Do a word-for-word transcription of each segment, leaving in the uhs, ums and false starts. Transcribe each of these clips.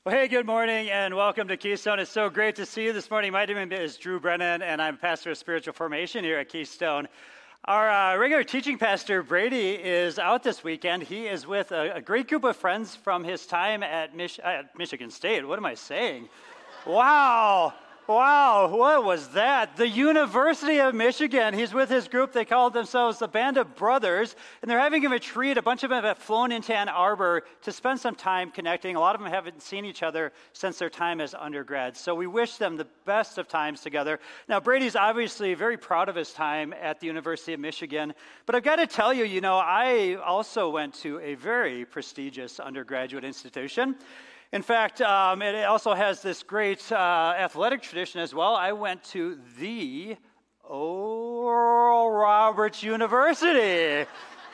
Well, hey, good morning and welcome to Keystone. It's so great to see you this morning. My name is Drew Brennan and I'm pastor of spiritual formation here at Keystone. Our uh, regular teaching pastor, Brady, is out this weekend. He is with a, a great group of friends from his time at, Mich- at Michigan State. What am I saying? Wow. Wow, what was that? The University of Michigan. He's with his group. They call themselves the Band of Brothers, and they're having a retreat. A bunch of them have flown into Ann Arbor to spend some time connecting. A lot of them haven't seen each other since their time as undergrads, so we wish them the best of times together. Now, Brady's obviously very proud of his time at the University of Michigan, but I've got to tell you, you know, I also went to a very prestigious undergraduate institution. In fact, um, it also has this great uh, athletic tradition as well. I went to the Oral Roberts University.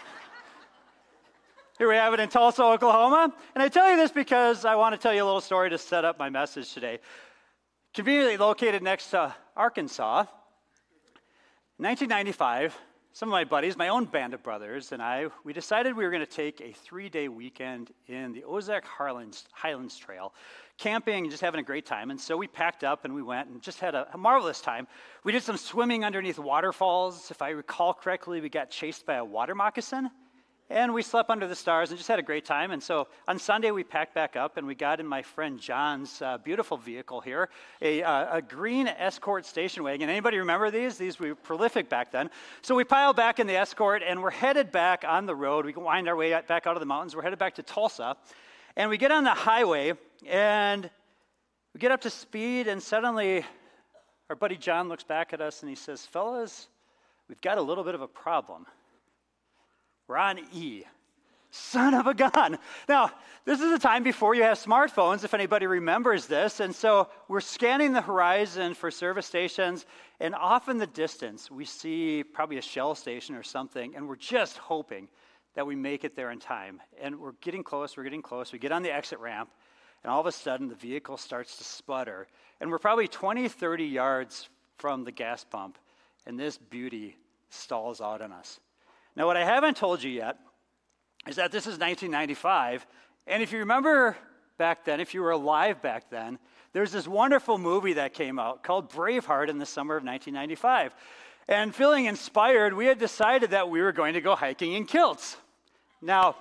Here we have it in Tulsa, Oklahoma. And I tell you this because I want to tell you a little story to set up my message today. Conveniently located next to Arkansas, in nineteen ninety-five, some of my buddies, my own band of brothers, and I, we decided we were going to take a three-day weekend in the Ozark Highlands, Highlands Trail, camping and just having a great time. And so we packed up and we went and just had a, a marvelous time. We did some swimming underneath waterfalls. If I recall correctly, we got chased by a water moccasin. And we slept under the stars and just had a great time. And so on Sunday, we packed back up and we got in my friend John's uh, beautiful vehicle here, a, uh, a green Escort station wagon. Anybody remember these? These were prolific back then. So we piled back in the Escort and we're headed back on the road. We can wind our way back out of the mountains. We're headed back to Tulsa. And we get on the highway and we get up to speed and suddenly our buddy John looks back at us and he says, "Fellas, we've got a little bit of a problem. We're on E. Son of a gun." Now, this is a time before you have smartphones, if anybody remembers this. And so we're scanning the horizon for service stations. And off in the distance, we see probably a Shell station or something. And we're just hoping that we make it there in time. And we're getting close. We're getting close. We get on the exit ramp. And all of a sudden, the vehicle starts to sputter. And we're probably twenty, thirty yards from the gas pump. And this beauty stalls out on us. Now, what I haven't told you yet is that this is nineteen ninety-five, and if you remember back then, if you were alive back then, there's this wonderful movie that came out called Braveheart in the summer of nineteen ninety-five. And feeling inspired, we had decided that we were going to go hiking in kilts. Now,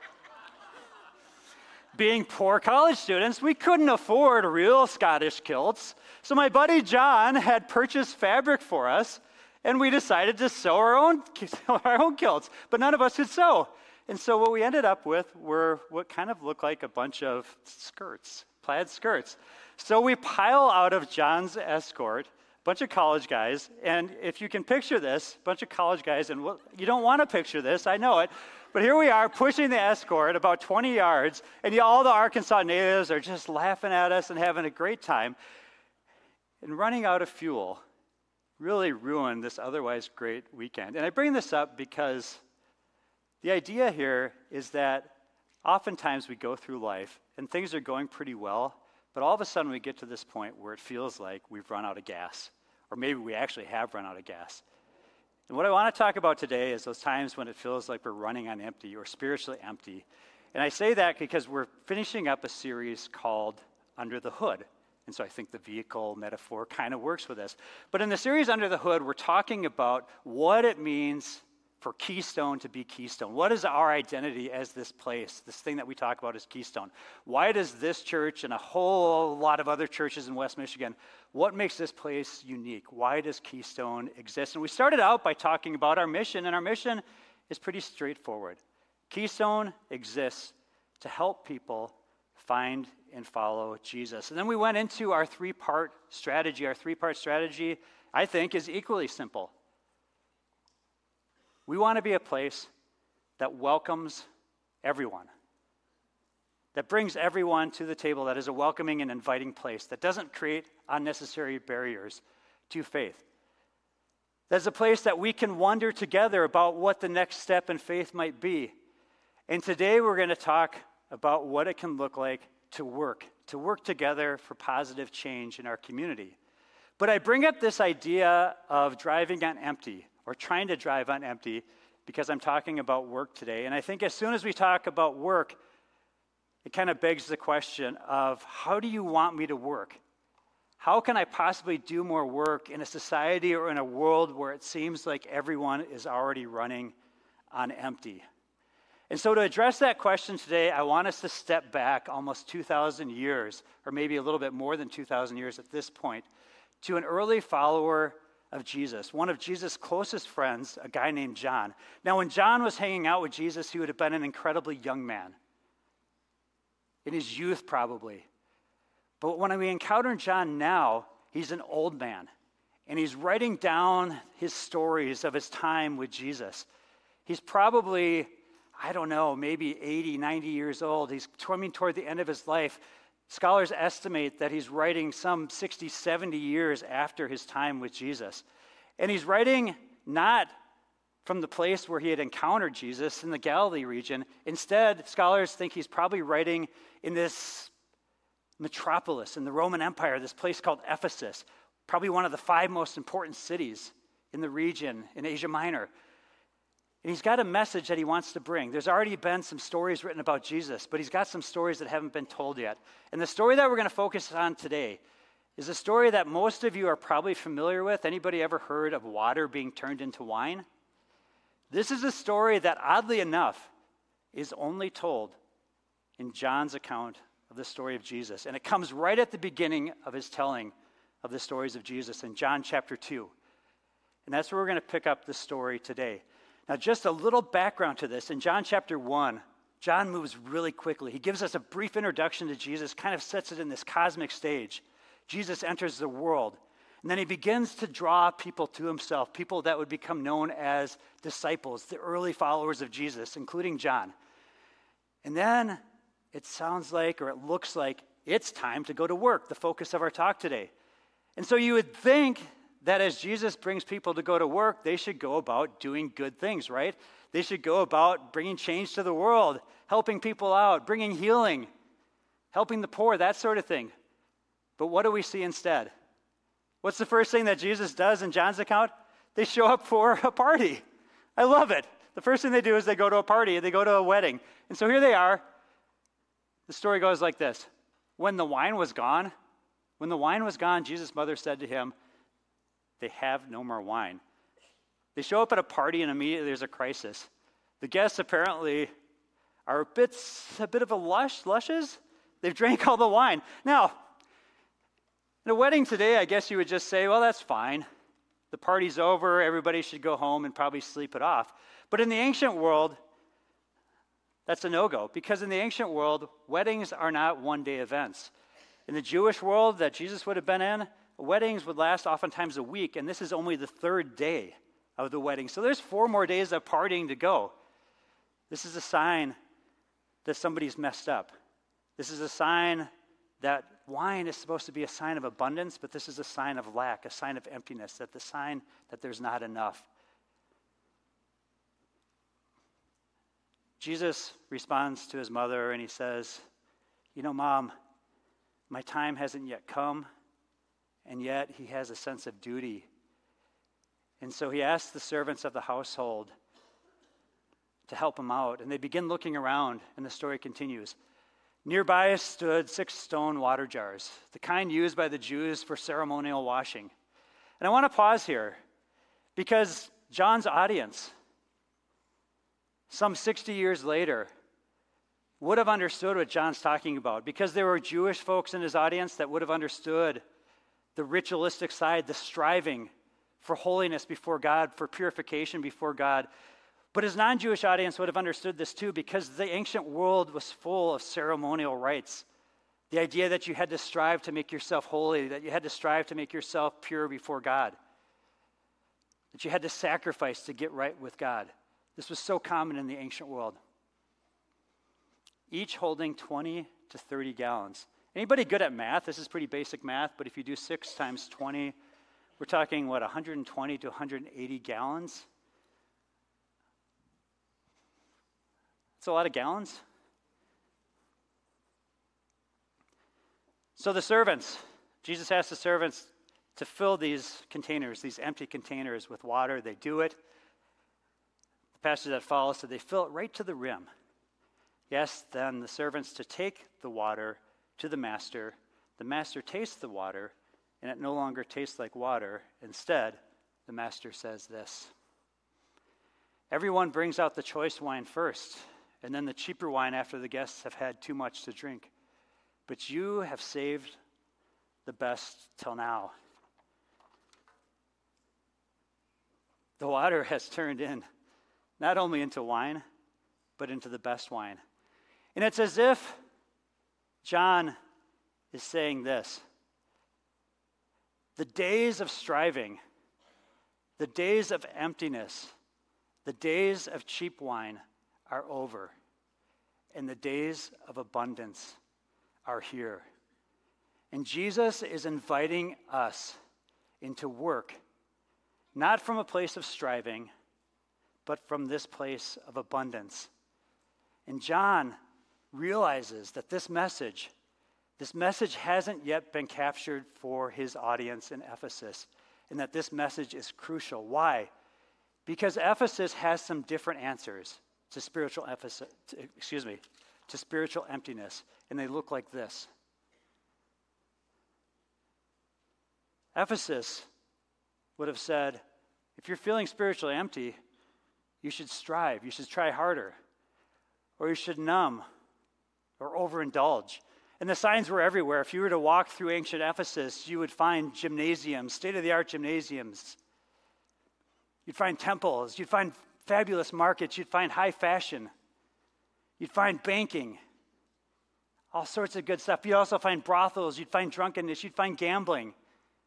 being poor college students, we couldn't afford real Scottish kilts, so my buddy John had purchased fabric for us. And we decided to sew our own, our own kilts, but none of us could sew. And so what we ended up with were what kind of looked like a bunch of skirts, plaid skirts. So we pile out of John's Escort, a bunch of college guys, and if you can picture this, a bunch of college guys, and well, you don't want to picture this, I know it, but here we are pushing the Escort about twenty yards, and all the Arkansas natives are just laughing at us and having a great time. And running out of fuel really ruined this otherwise great weekend. And I bring this up because the idea here is that oftentimes we go through life and things are going pretty well, but all of a sudden we get to this point where it feels like we've run out of gas, or maybe we actually have run out of gas. And what I want to talk about today is those times when it feels like we're running on empty or spiritually empty. And I say that because we're finishing up a series called Under the Hood. And so I think the vehicle metaphor kind of works with this. But in the series Under the Hood, we're talking about what it means for Keystone to be Keystone. What is our identity as this place, this thing that we talk about as Keystone? Why does this church and a whole lot of other churches in West Michigan, what makes this place unique? Why does Keystone exist? And we started out by talking about our mission, and our mission is pretty straightforward. Keystone exists to help people find and follow Jesus. And then we went into our three-part strategy. Our three-part strategy, I think, is equally simple. We want to be a place that welcomes everyone, that brings everyone to the table, that is a welcoming and inviting place, that doesn't create unnecessary barriers to faith. That's a place that we can wonder together about what the next step in faith might be. And today we're going to talk about what it can look like to work, to work together for positive change in our community. But I bring up this idea of driving on empty, or trying to drive on empty, because I'm talking about work today. And I think as soon as we talk about work, it kind of begs the question of, how do you want me to work? How can I possibly do more work in a society or in a world where it seems like everyone is already running on empty? And so to address that question today, I want us to step back almost two thousand years, or maybe a little bit more than two thousand years at this point, to an early follower of Jesus, one of Jesus' closest friends, a guy named John. Now, when John was hanging out with Jesus, he would have been an incredibly young man, in his youth probably. But when we encounter John now, he's an old man, and he's writing down his stories of his time with Jesus. He's probably, I don't know, maybe eighty, ninety years old. He's coming toward the end of his life. Scholars estimate that he's writing some sixty, seventy years after his time with Jesus. And he's writing not from the place where he had encountered Jesus in the Galilee region. Instead, scholars think he's probably writing in this metropolis in the Roman Empire, this place called Ephesus, probably one of the five most important cities in the region in Asia Minor. And he's got a message that he wants to bring. There's already been some stories written about Jesus, but he's got some stories that haven't been told yet. And the story that we're going to focus on today is a story that most of you are probably familiar with. Anybody ever heard of water being turned into wine? This is a story that, oddly enough, is only told in John's account of the story of Jesus. And it comes right at the beginning of his telling of the stories of Jesus in John chapter two. And that's where we're going to pick up the story today. Now, just a little background to this. In John chapter one, John moves really quickly. He gives us a brief introduction to Jesus, kind of sets it in this cosmic stage. Jesus enters the world, and then he begins to draw people to himself, people that would become known as disciples, the early followers of Jesus, including John. And then it sounds like, or it looks like, it's time to go to work, the focus of our talk today. And so you would think that as Jesus brings people to go to work, they should go about doing good things, right? They should go about bringing change to the world, helping people out, bringing healing, helping the poor, that sort of thing. But what do we see instead? What's the first thing that Jesus does in John's account? They show up for a party. I love it. The first thing they do is they go to a party, they go to a wedding. And so here they are. The story goes like this. When the wine was gone, when the wine was gone, Jesus' mother said to him, "They have no more wine." They show up at a party and immediately there's a crisis. The guests apparently are a bit, a bit of a lush, lushes. They've drank all the wine. Now, in a wedding today, I guess you would just say, well, that's fine. The party's over. Everybody should go home and probably sleep it off. But in the ancient world, that's a no-go, because in the ancient world, weddings are not one-day events. In the Jewish world that Jesus would have been in, weddings would last oftentimes a week, and this is only the third day of the wedding. So there's four more days of partying to go. This is a sign that somebody's messed up. This is a sign that wine is supposed to be a sign of abundance, but this is a sign of lack, a sign of emptiness, that the sign that there's not enough. Jesus responds to his mother and he says, "You know, Mom, my time hasn't yet come." And yet he has a sense of duty. And so he asks the servants of the household to help him out. And they begin looking around, and the story continues. Nearby stood six stone water jars, the kind used by the Jews for ceremonial washing. And I want to pause here, because John's audience, some sixty years later, would have understood what John's talking about, because there were Jewish folks in his audience that would have understood the ritualistic side, the striving for holiness before God, for purification before God. But his non-Jewish audience would have understood this too, because the ancient world was full of ceremonial rites. The idea that you had to strive to make yourself holy, that you had to strive to make yourself pure before God, that you had to sacrifice to get right with God. This was so common in the ancient world. Each holding twenty to thirty gallons. Anybody good at math? This is pretty basic math, but if you do six times twenty, we're talking, what, one hundred twenty to one hundred eighty gallons? That's a lot of gallons. So the servants, Jesus asked the servants to fill these containers, these empty containers with water. They do it. The passage that follows said they fill it right to the rim. He asked then the servants to take the water to the master. The master tastes the water, and it no longer tastes like water. Instead, the master says this: everyone brings out the choice wine first, and then the cheaper wine after the guests have had too much to drink. But you have saved the best till now. The water has turned in, not only into wine, but into the best wine. And it's as if John is saying this: the days of striving, the days of emptiness, the days of cheap wine are over, and the days of abundance are here. And Jesus is inviting us into work, not from a place of striving, but from this place of abundance. And John realizes that this message, this message hasn't yet been captured for his audience in Ephesus, and that this message is crucial. Why? Because Ephesus has some different answers to spiritual emphasis, to, excuse me, to spiritual emptiness, and they look like this. Ephesus would have said, if you're feeling spiritually empty, you should strive, you should try harder, or you should numb or overindulge. And the signs were everywhere. If you were to walk through ancient Ephesus, you would find gymnasiums, state-of-the-art gymnasiums. You'd find temples, you'd find fabulous markets, you'd find high fashion, you'd find banking, all sorts of good stuff. You'd also find brothels, you'd find drunkenness, you'd find gambling.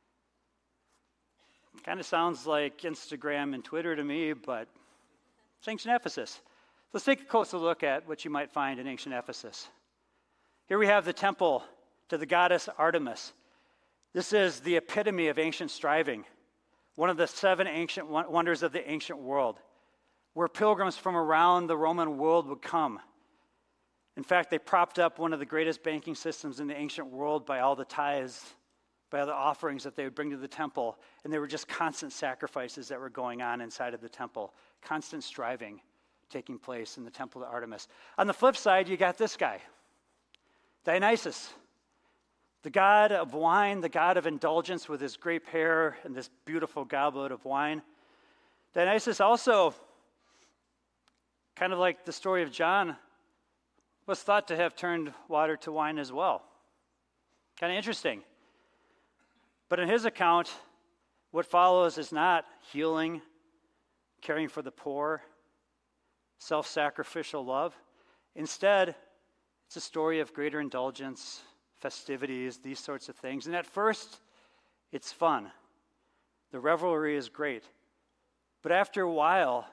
Kind of sounds like Instagram and Twitter to me, but it's ancient Ephesus. Let's take a closer look at what you might find in ancient Ephesus. Here we have the temple to the goddess Artemis. This is the epitome of ancient striving, one of the seven ancient wonders of the ancient world, where pilgrims from around the Roman world would come. In fact, they propped up one of the greatest banking systems in the ancient world by all the tithes, by all the offerings that they would bring to the temple. And there were just constant sacrifices that were going on inside of the temple, constant striving taking place in the temple to Artemis. On the flip side, you got this guy, Dionysus, the god of wine, the god of indulgence with his grape hair and this beautiful goblet of wine. Dionysus also, kind of like the story of John, was thought to have turned water to wine as well. Kind of interesting. But in his account, what follows is not healing, caring for the poor, self-sacrificial love. Instead, it's a story of greater indulgence, festivities, these sorts of things. And at first, it's fun. The revelry is great. But after a while,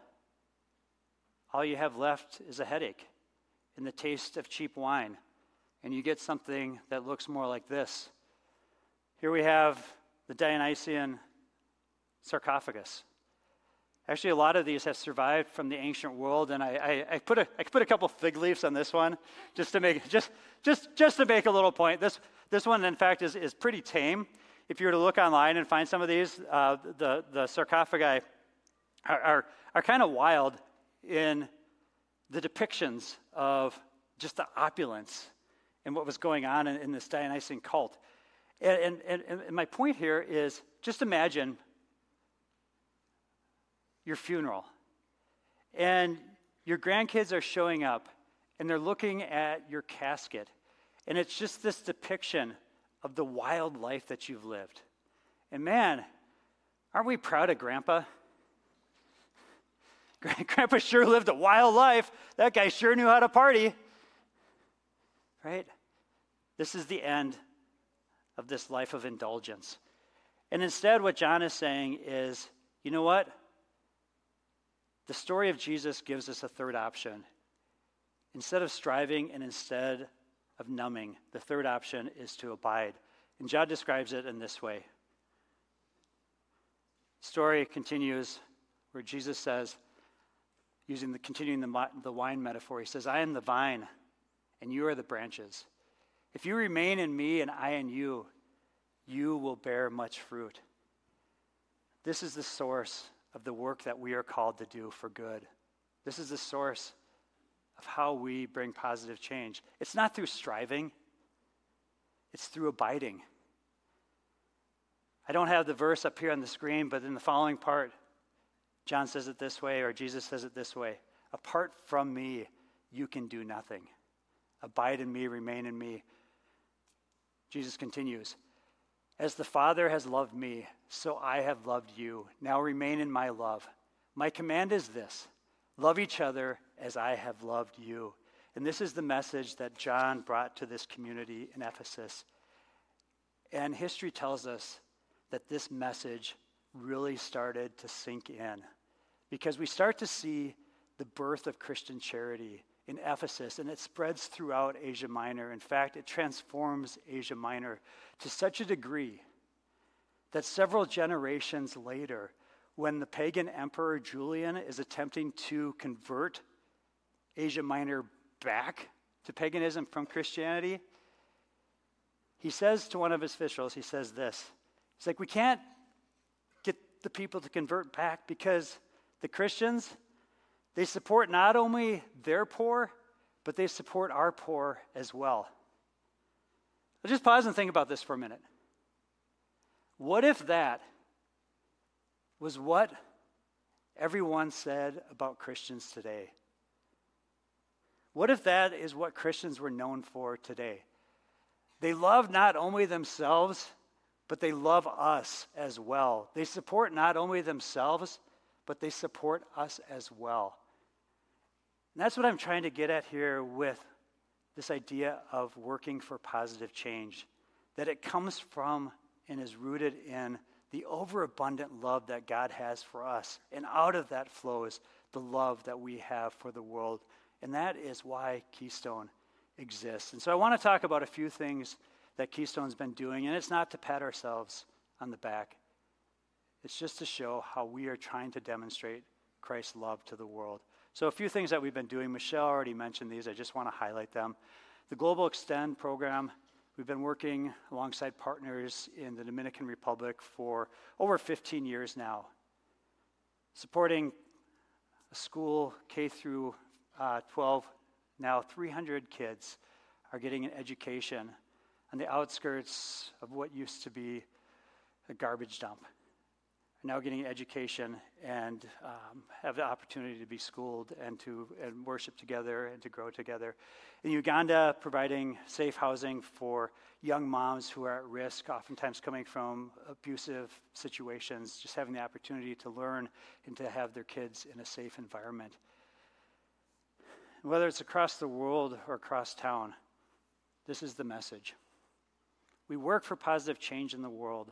all you have left is a headache and the taste of cheap wine. And you get something that looks more like this. Here we have the Dionysian sarcophagus. Actually, a lot of these have survived from the ancient world, and I, I, I put a I put a couple fig leaves on this one just to make just just just to make a little point. This this one, in fact, is is pretty tame. If you were to look online and find some of these, uh, the the sarcophagi are are, are kind of wild in the depictions of just the opulence and what was going on in, in this Dionysian cult. And, and, and, and my point here is just imagine your funeral, and your grandkids are showing up, and they're looking at your casket, and it's just this depiction of the wild life that you've lived. And man, aren't we proud of Grandpa? Grandpa sure lived a wild life. That guy sure knew how to party. Right? This is the end of this life of indulgence. And instead, what John is saying is, you know what? The story of Jesus gives us a third option. Instead of striving and instead of numbing, the third option is to abide. And John describes it in this way. The story continues where Jesus says, using the continuing the, the wine metaphor, he says, I am the vine, and you are the branches. If you remain in me and I in you, you will bear much fruit. This is the source of the work that we are called to do for good. This is the source of how we bring positive change. It's not through striving. It's through abiding. I don't have the verse up here on the screen, but in the following part, John says it this way, or Jesus says it this way: apart from me, you can do nothing. Abide in me, remain in me. Jesus continues, as the Father has loved me, so I have loved you. Now remain in my love. My command is this: love each other as I have loved you. And this is the message that John brought to this community in Ephesus. And history tells us that this message really started to sink in, because we start to see the birth of Christian charity in Ephesus, and it spreads throughout Asia Minor. In fact, it transforms Asia Minor to such a degree that several generations later, when the pagan emperor Julian is attempting to convert Asia Minor back to paganism from Christianity, he says to one of his officials, he says this, he's like, we can't get the people to convert back because the Christians, they support not only their poor, but they support our poor as well. Let's just pause and think about this for a minute. What if that was what everyone said about Christians today? What if that is what Christians were known for today? They love not only themselves, but they love us as well. They support not only themselves, but they support us as well. And that's what I'm trying to get at here with this idea of working for positive change, that it comes from and is rooted in the overabundant love that God has for us. And out of that flows the love that we have for the world. And that is why Keystone exists. And so I want to talk about a few things that Keystone's been doing, and it's not to pat ourselves on the back. It's just to show how we are trying to demonstrate Christ's love to the world. So a few things that we've been doing. Michelle already mentioned these. I just want to highlight them. The Global Extend program, we've been working alongside partners in the Dominican Republic for over fifteen years now, supporting a school K through uh, twelve. Now three hundred kids are getting an education on the outskirts of what used to be a garbage dump. Are now getting an education and um, have the opportunity to be schooled and to and worship together and to grow together. In Uganda, providing safe housing for young moms who are at risk, oftentimes coming from abusive situations, just having the opportunity to learn and to have their kids in a safe environment. Whether it's across the world or across town, this is the message. We work for positive change in the world,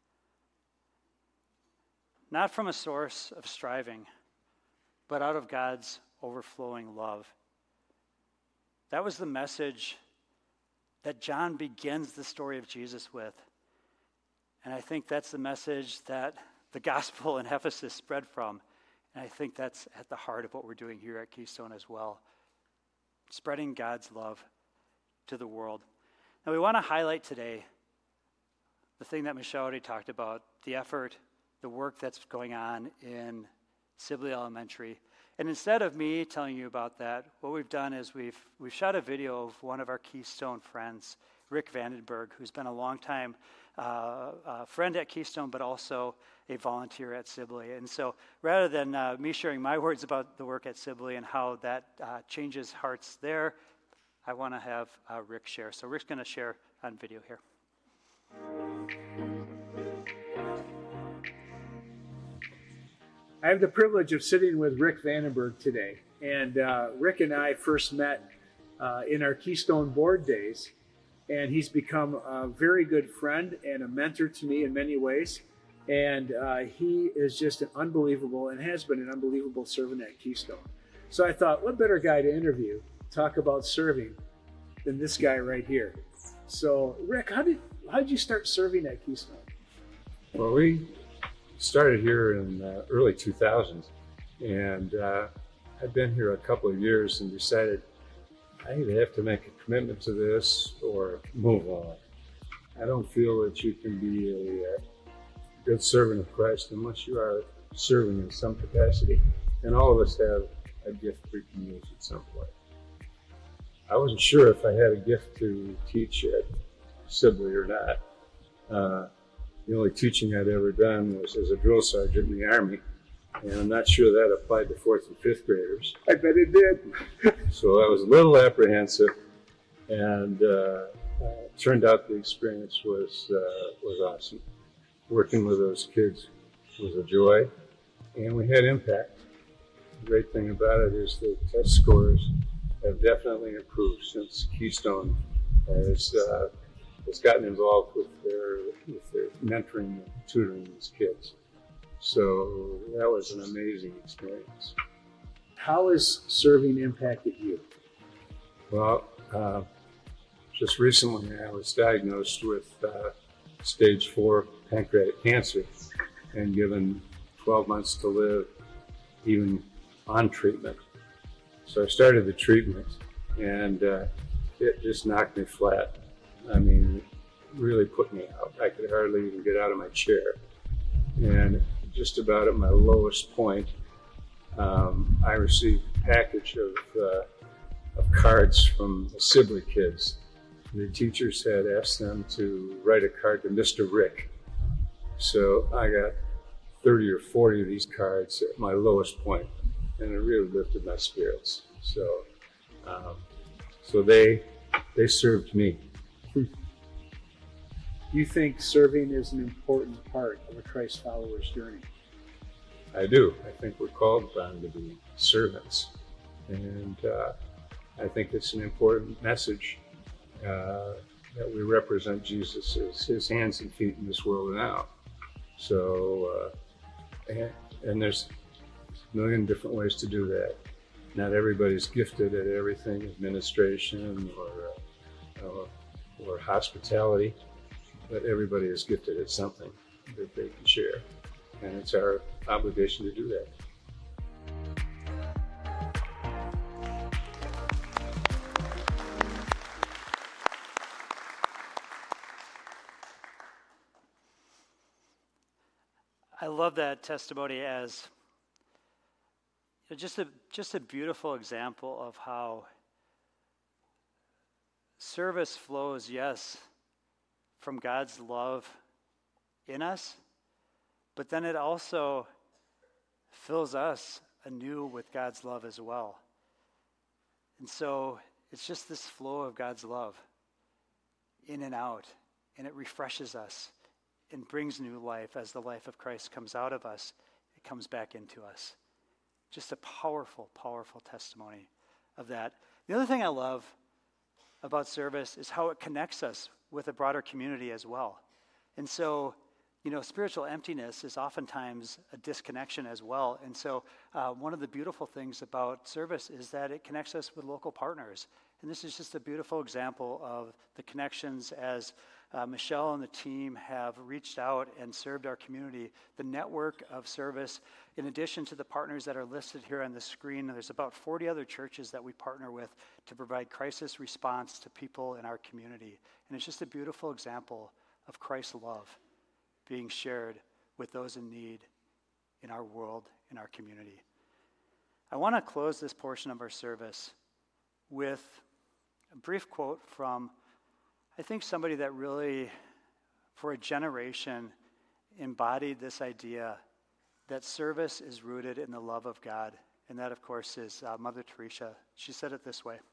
not from a source of striving, but out of God's overflowing love. That was the message that John begins the story of Jesus with. And I think that's the message that the gospel in Ephesus spread from. And I think that's at the heart of what we're doing here at Keystone as well. Spreading God's love to the world. Now we want to highlight today the thing that Michelle already talked about, the effort, the work that's going on in Sibley Elementary. And instead of me telling you about that, what we've done is we've we've shot a video of one of our Keystone friends, Rick Vandenberg, who's been a longtime uh, uh, friend at Keystone, but also a volunteer at Sibley. And so rather than uh, me sharing my words about the work at Sibley and how that uh, changes hearts there, I want to have uh, Rick share. So Rick's going to share on video here. I have the privilege of sitting with Rick Vandenberg today. And uh, Rick and I first met uh, in our Keystone board days. And he's become a very good friend and a mentor to me in many ways. And uh, he is just an unbelievable and has been an unbelievable servant at Keystone. So I thought, what better guy to interview, talk about serving, than this guy right here. So Rick, how did how did you start serving at Keystone? Well, we started here in the early two thousands, and uh, I've been here a couple of years and decided I either have to make a commitment to this or move on. I don't feel that you can be a, a good servant of Christ unless you are serving in some capacity. And all of us have a gift we can use at some point. I wasn't sure if I had a gift to teach at Sibley or not. Uh, the only teaching I'd ever done was as a drill sergeant in the Army, and I'm not sure that applied to fourth and fifth graders. I bet it did. So I was a little apprehensive, and uh, uh, turned out the experience was uh, was awesome. Working with those kids was a joy, and we had impact. The great thing about it is the test scores have definitely improved since Keystone has uh, has gotten involved with their with their mentoring and tutoring these kids. So that was an amazing experience. How has serving impacted you? Well, uh, just recently I was diagnosed with uh, stage four pancreatic cancer and given twelve months to live, even on treatment. So I started the treatment, and uh, it just knocked me flat. I mean, it really put me out. I could hardly even get out of my chair. And just about at my lowest point, um, I received a package of, uh, of cards from the Sibley kids. The teachers had asked them to write a card to Mister Rick. So I got thirty or forty of these cards at my lowest point, and it really lifted my spirits. So, um, so they they served me. You think serving is an important part of a Christ follower's journey? I do. I think we're called upon to be servants, and uh, I think it's an important message uh, that we represent Jesus as his hands and feet in this world now. So, uh, and, and there's a million different ways to do that. Not everybody's gifted at everything, administration or uh, or, or hospitality, but everybody is gifted at something that they can share, and it's our obligation to do that. I love that testimony as you know, just a just a beautiful example of how service flows, yes, from God's love in us, but then it also fills us anew with God's love as well. And so it's just this flow of God's love in and out, and it refreshes us and brings new life. As the life of Christ comes out of us, it comes back into us. Just a powerful, powerful testimony of that. The other thing I love about service is how it connects us with a broader community as well. And so, you know, spiritual emptiness is oftentimes a disconnection as well. And so uh, one of the beautiful things about service is that it connects us with local partners. And this is just a beautiful example of the connections as uh, Michelle and the team have reached out and served our community. The network of service, in addition to the partners that are listed here on the screen, there's about forty other churches that we partner with to provide crisis response to people in our community. And it's just a beautiful example of Christ's love being shared with those in need in our world, in our community. I want to close this portion of our service with a brief quote from, I think, somebody that really, for a generation, embodied this idea that service is rooted in the love of God. And that, of course, is uh, Mother Teresa. She said it this way: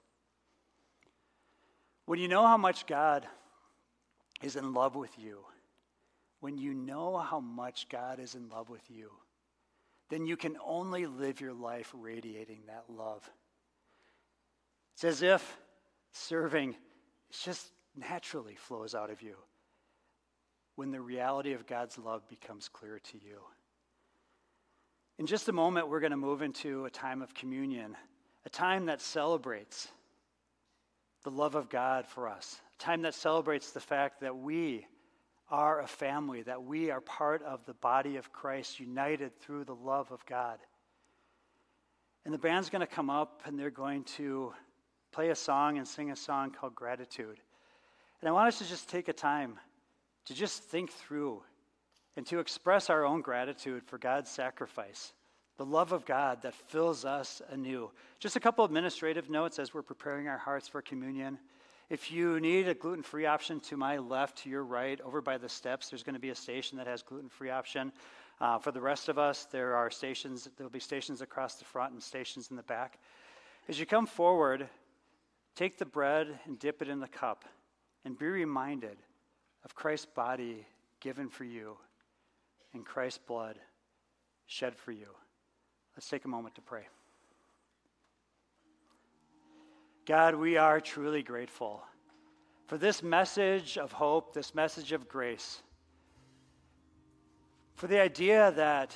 when you know how much God is in love with you, when you know how much God is in love with you, then you can only live your life radiating that love. It's as if serving just naturally flows out of you when the reality of God's love becomes clear to you. In just a moment, we're going to move into a time of communion, a time that celebrates the love of God for us, a time that celebrates the fact that we are a family, that we are part of the body of Christ, united through the love of God. And the band's going to come up, and they're going to play a song and sing a song called Gratitude. And I want us to just take a time to just think through and to express our own gratitude for God's sacrifice, the love of God that fills us anew. Just a couple of administrative notes as we're preparing our hearts for communion. If you need a gluten-free option, to my left, to your right, over by the steps, there's going to be a station that has gluten-free option. Uh, for the rest of us, there are stations, there'll be stations across the front and stations in the back. As you come forward, take the bread and dip it in the cup and be reminded of Christ's body given for you and Christ's blood shed for you. Let's take a moment to pray. God, we are truly grateful for this message of hope, this message of grace, for the idea that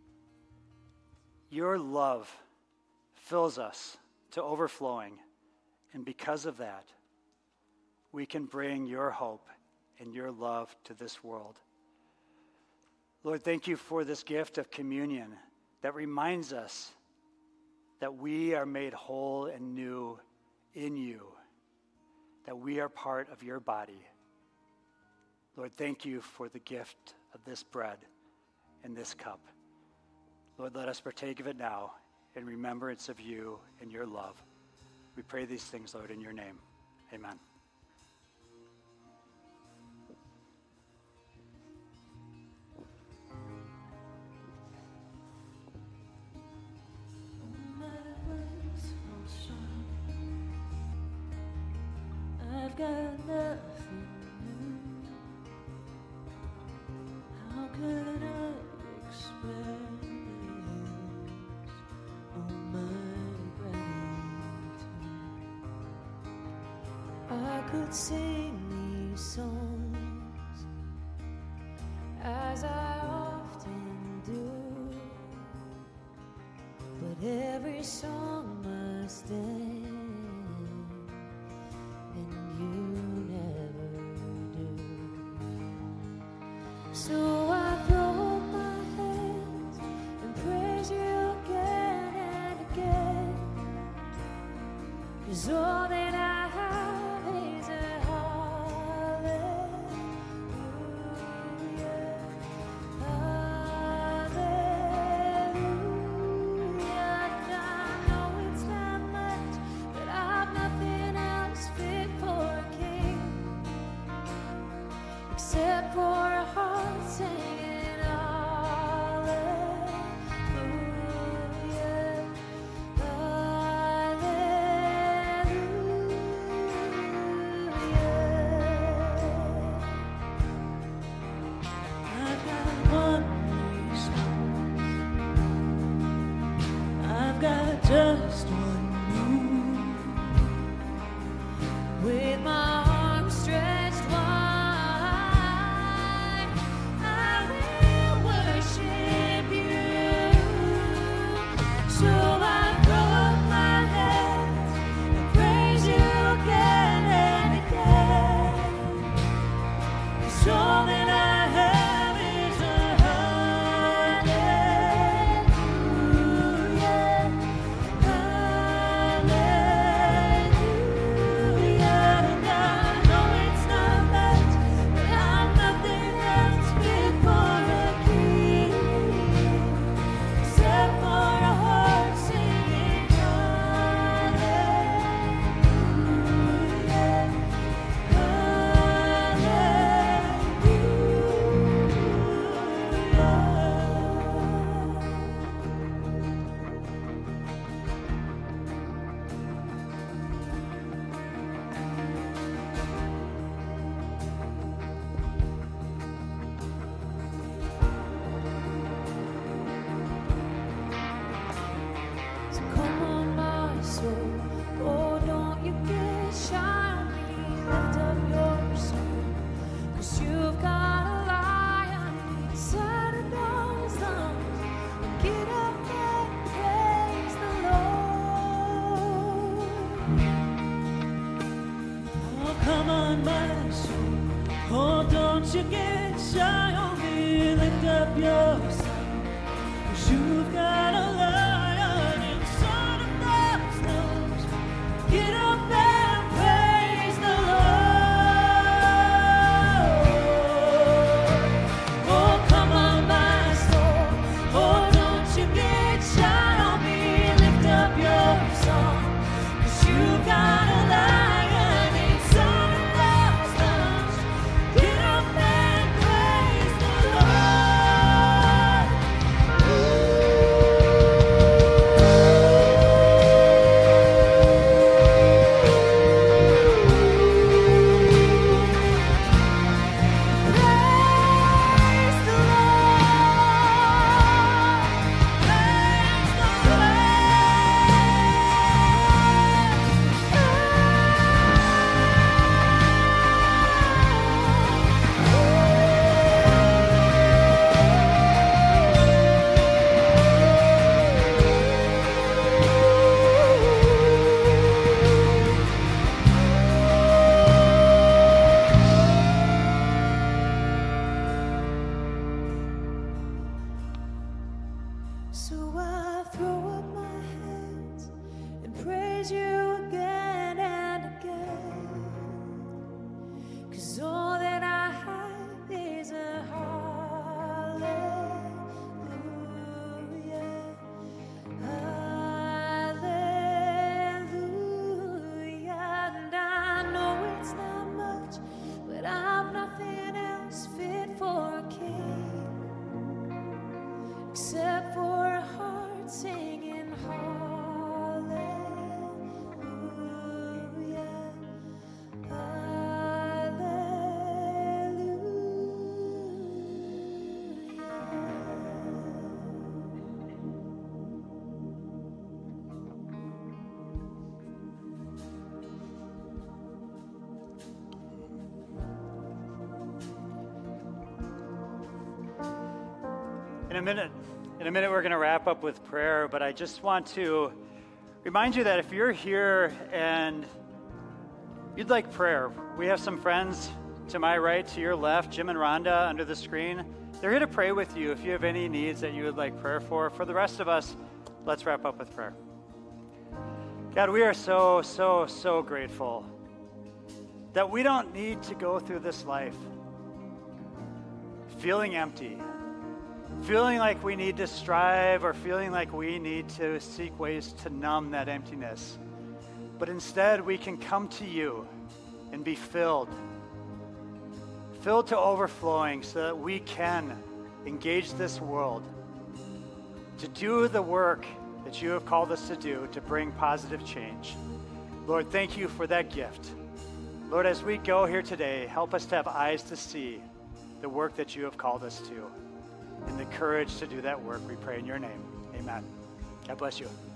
your love fills us to overflowing, and because of that, we can bring your hope and your love to this world. Lord, thank you for this gift of communion that reminds us that we are made whole and new in you, that we are part of your body. Lord, thank you for the gift of this bread and this cup. Lord, let us partake of it now in remembrance of you and your love. We pray these things, Lord, in your name. Amen. I've got nothing new. How could I express all my gratitude? I could sing these songs as I often do, but every song must end. So I throw up my hands and praise you again and again, 'cause all that I have is a hallelujah, hallelujah. And I know it's not much, but I've nothing else fit for a king except for a heart singing hallelujah, hallelujah. I've got one response. I've got just one move. With my arms stretched wide, all that I have is a hallelujah, hallelujah. And I know it's not much, but I'm nothing else fit for a king except for a heart singing hallelujah, so come on, my soul, oh, don't you get shy on me. Lift up your soul, 'cause you've got a lion inside of those lungs. Get up and praise the Lord. Oh, come on, my soul, oh, don't you get shy on me. Lift up your soul, 'cause you've got a lion inside of those lungs. Get up and praise the Lord. Oh, come on, my soul. Oh, don't you get In a minute, in a minute, we're going to wrap up with prayer, but I just want to remind you that if you're here and you'd like prayer, we have some friends to my right, to your left, Jim and Rhonda under the screen. They're here to pray with you if you have any needs that you would like prayer for. For the rest of us, let's wrap up with prayer. God, we are so, so, so grateful that we don't need to go through this life feeling empty, feeling like we need to strive, or feeling like we need to seek ways to numb that emptiness. But instead, we can come to you and be filled, filled to overflowing so that we can engage this world to do the work that you have called us to do to bring positive change. Lord, thank you for that gift. Lord, as we go here today, help us to have eyes to see the work that you have called us to and the courage to do that work. We pray in your name. Amen. God bless you.